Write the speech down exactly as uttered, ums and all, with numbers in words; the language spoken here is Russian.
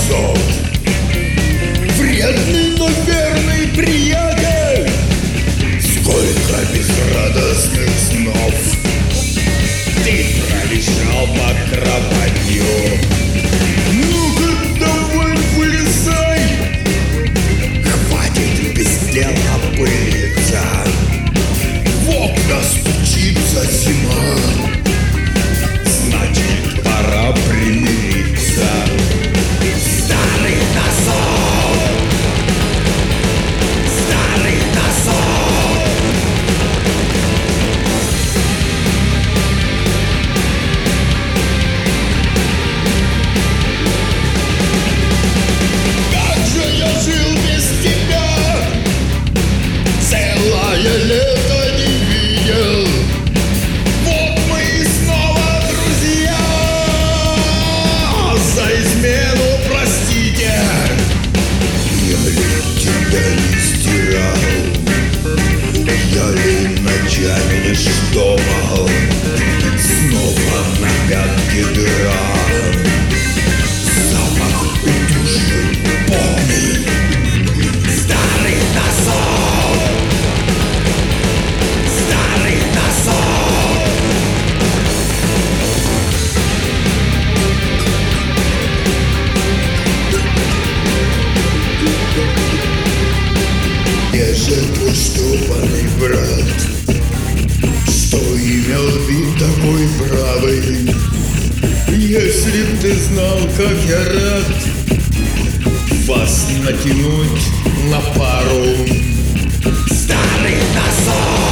носок. Вредный, но верный приятель, сколько безрадостных снов ты пролежал по кроватью. Ну-ка, давай вылезай, хватит без дела пылиться. В окна стучится зима, значит, пора примириться. Старый носок, старый носок. Как же я жил без тебя, целое лето не видел. Вот мы и снова друзья. За измену простите. Я ли тебя не стирал, я ли ночами не штопал. Снова на пятке дыра, запах удушен, помни. Старый носок, старый носок. Я же твой штопанный брат, что имел вид такой бравый. Если б ты знал, как я рад вас натянуть на пару. Старый носок.